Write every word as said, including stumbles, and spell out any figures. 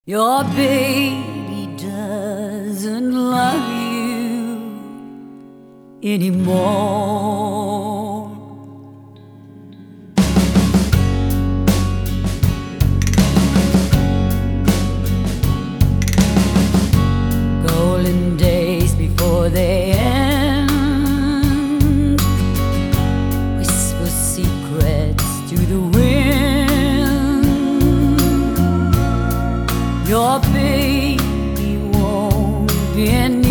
Your baby doesn't love you anymore. Golden days before they end, whisper secrets to the wind. Your baby won't be enough.